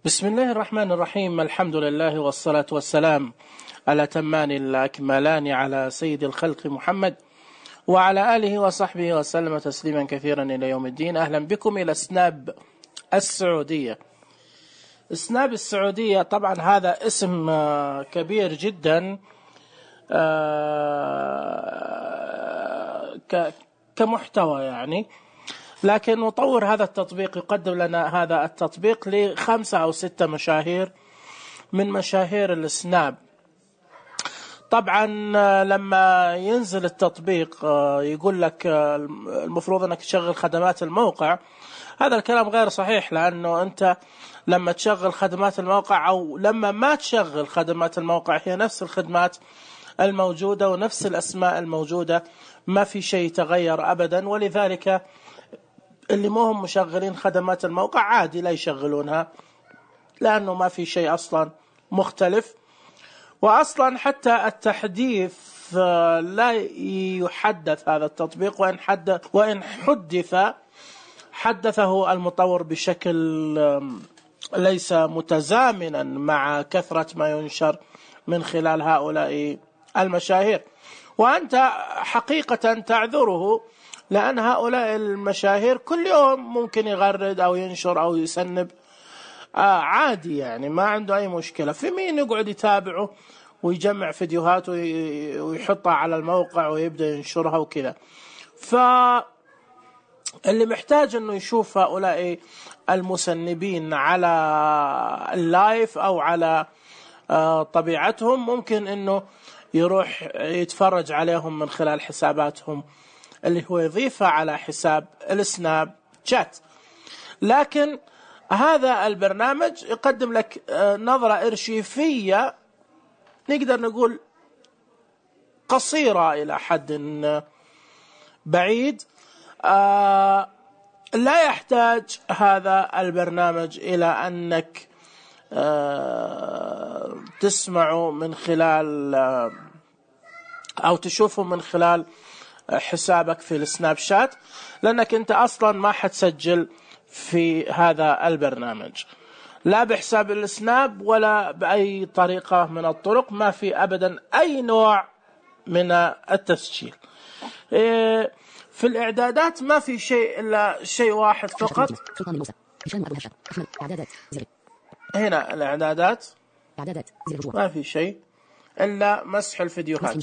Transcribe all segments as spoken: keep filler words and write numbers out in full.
بسم الله الرحمن الرحيم. الحمد لله والصلاة والسلام الأتمان الأكملان على سيد الخلق محمد وعلى آله وصحبه وسلم تسليما كثيرا إلى يوم الدين. أهلا بكم إلى سناب السعودية. سناب السعودية طبعا هذا اسم كبير جدا كمحتوى يعني، لكن مطور هذا التطبيق يقدم لنا هذا التطبيق لخمسة أو ستة مشاهير من مشاهير السناب. طبعا لما ينزل التطبيق يقول لك المفروض أنك تشغل خدمات الموقع. هذا الكلام غير صحيح، لأنه أنت لما تشغل خدمات الموقع أو لما ما تشغل خدمات الموقع هي نفس الخدمات الموجودة ونفس الأسماء الموجودة، ما في شيء تغير أبدا. ولذلك اللي ما هم مشغلين خدمات الموقع عادي لا يشغلونها، لأنه ما في شيء أصلا مختلف. وأصلا حتى التحديث لا يحدث هذا التطبيق، وإن حدث وإن حدث حدثه المطور بشكل ليس متزامنا مع كثرة ما ينشر من خلال هؤلاء المشاهير. وأنت حقيقة تعذره، لأن هؤلاء المشاهير كل يوم ممكن يغرد أو ينشر أو يسنب آه عادي، يعني ما عنده أي مشكلة. في مين يقعد يتابعه ويجمع فيديوهات ويحطها على الموقع ويبدأ ينشرها وكذا. فاللي محتاج أنه يشوف هؤلاء المسنبين على اللايف أو على آه طبيعتهم، ممكن أنه يروح يتفرج عليهم من خلال حساباتهم اللي هو يضيفها على حساب السناب شات. لكن هذا البرنامج يقدم لك نظرة إرشيفية، نقدر نقول قصيرة إلى حد بعيد. لا يحتاج هذا البرنامج إلى أنك تسمعه من خلال أو تشوفه من خلال حسابك في السناب شات، لأنك أنت أصلا ما حتسجل في هذا البرنامج لا بحساب السناب ولا بأي طريقة من الطرق. ما في أبدا أي نوع من التسجيل. في الإعدادات ما في شيء إلا شيء واحد فقط. هنا الإعدادات ما في شيء إلا مسح الفيديوهات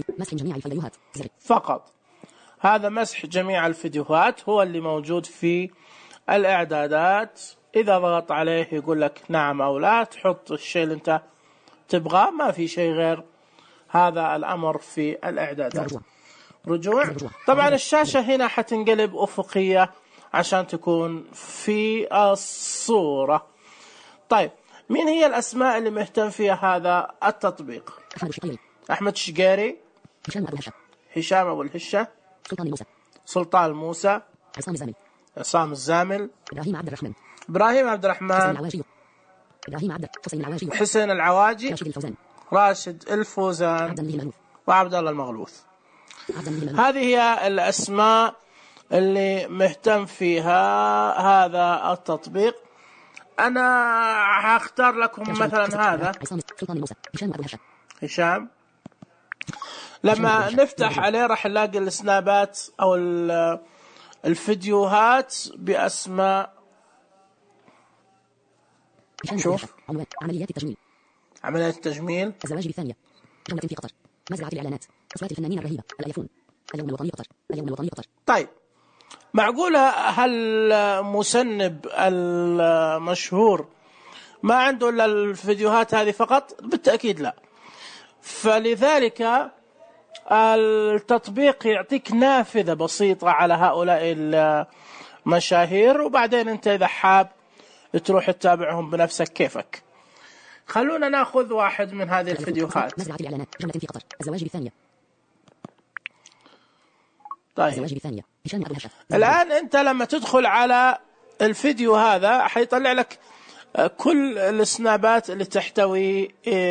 فقط. هذا مسح جميع الفيديوهات هو اللي موجود في الإعدادات. إذا ضغط عليه يقول لك نعم أو لا، تحط الشيء اللي أنت تبغاه. ما في شيء غير هذا الأمر في الإعدادات. رجوع. طبعا الشاشة هنا حتنقلب أفقية عشان تكون في الصورة. طيب، مين هي الأسماء اللي مهتم فيها هذا التطبيق؟ أحمد الشقيري، هشام أبو الهشة، سلطان الموسى، سلطان الموسى، عصام الزامل، عصام الزامل، إبراهيم عبد الرحمن، إبراهيم عبد الرحمن، إبراهيم عبد حسين العواجي، حسين العواجي، راشد الفوزان، راشد الفوزان، وعبد الله المغلوث. هذه هي الأسماء اللي مهتم فيها هذا التطبيق. أنا هختار لكم مثلا هذا هشام. لما نفتح عليه راح نلاقي السنابات أو الفيديوهات بأسماء. شوف عمليات التجميل، عمليات التجميل، الزواج بالثانية، جولة في قطر، مزرعة الإعلانات، أصوات الفنانين الرهيبة، الأيفون، اليوم الوطني قطر، اليوم الوطني قطر. طيب، معقولة هالمسنب المشهور ما عنده إلا الفيديوهات هذه فقط؟ بالتأكيد لا. فلذلك التطبيق يعطيك نافذة بسيطة على هؤلاء المشاهير، وبعدين أنت إذا حاب تروح تتابعهم بنفسك كيفك. خلونا ناخذ واحد من هذه الفيديوهات. مزرعة الإعلانات، جولة في قطر، الزواج بالثانية. طيب، الآن أنت لما تدخل على الفيديو هذا حيطلع لك كل السنابات اللي تحتوي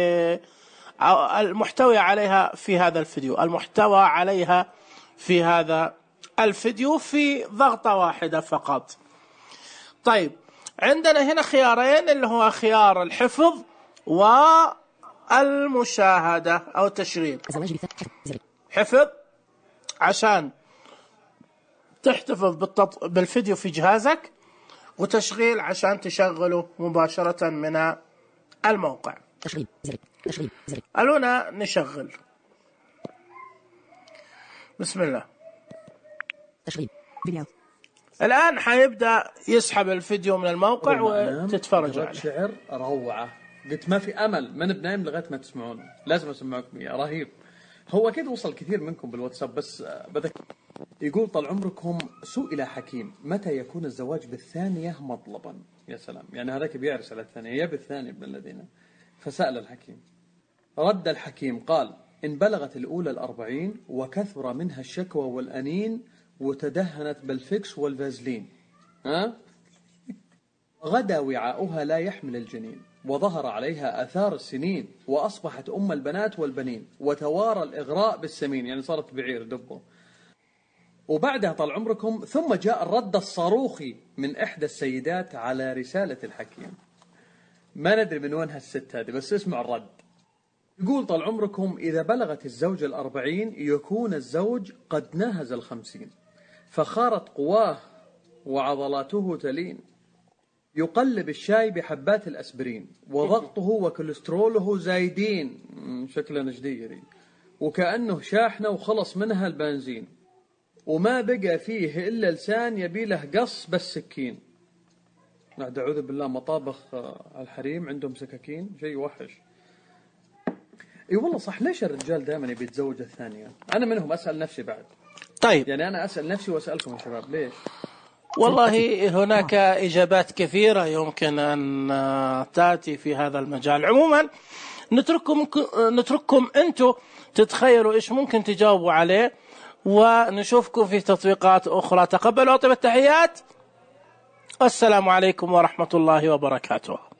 المحتوى عليها في هذا الفيديو، المحتوى عليها في هذا الفيديو في ضغطة واحدة فقط. طيب، عندنا هنا خيارين، اللي هو خيار الحفظ والمشاهدة أو التشغيل. حفظ عشان تحتفظ بالتط... بالفيديو في جهازك، وتشغيل عشان تشغله مباشرة من الموقع. تشغيل زر تشغيل زر. ألونا نشغل. بسم الله. تشغيل فيديو. الآن حيبدأ يسحب الفيديو من الموقع وتتفرج عليه. شعر روعة، قلت ما في أمل من بنايم لغاية ما تسمعونه، لازم أسمعكم إياه، رهيب. هو أكيد وصل كثير منكم بالواتساب، بس بدك. يقول طال عمركم سئل حكيم متى يكون الزواج بالثانية مطلبا. يا سلام، يعني هذاك بيعرس على الثانية، يا بالثانية ابن الذين. فسأل الحكيم، رد الحكيم قال إن بلغت الأولى الأربعين وكثر منها الشكوى والأنين وتدهنت بالفكس والفازلين، ها؟ غدا وعاؤها لا يحمل الجنين، وظهر عليها آثار السنين، وأصبحت أم البنات والبنين، وتوارى الإغراء بالسمين، يعني صارت بعير دبه. وبعدها طال عمركم ثم جاء الرد الصاروخي من إحدى السيدات على رسالة الحكيم. ما ندري من وين هالست هذه، بس اسمع الرد. يقول طال عمركم إذا بلغت الزوج الأربعين يكون الزوج قد ناهز الخمسين، فخارت قواه وعضلاته تلين، يقلب الشاي بحبات الأسبرين، وضغطه وكوليستروله زايدين، شكلها نجدية دي، وكأنه شاحنة وخلص منها البنزين، وما بقى فيه إلا لسان يبي له قص بالسكين. أعوذ بالله، مطابخ الحريم عندهم سكاكين، شيء وحش. اي والله صح، ليش الرجال دائما يبي يتزوج الثانية؟ أنا منهم، أسأل نفسي بعد. طيب، يعني أنا أسأل نفسي وأسألكم يا شباب، ليش؟ والله هناك إجابات كثيرة يمكن أن تأتي في هذا المجال. عموما نترككم نترككم أنتم تتخيلوا إيش ممكن تجاوبوا عليه، ونشوفكم في تطبيقات أخرى. تقبلوا أطيب التحيات، والسلام عليكم ورحمة الله وبركاته.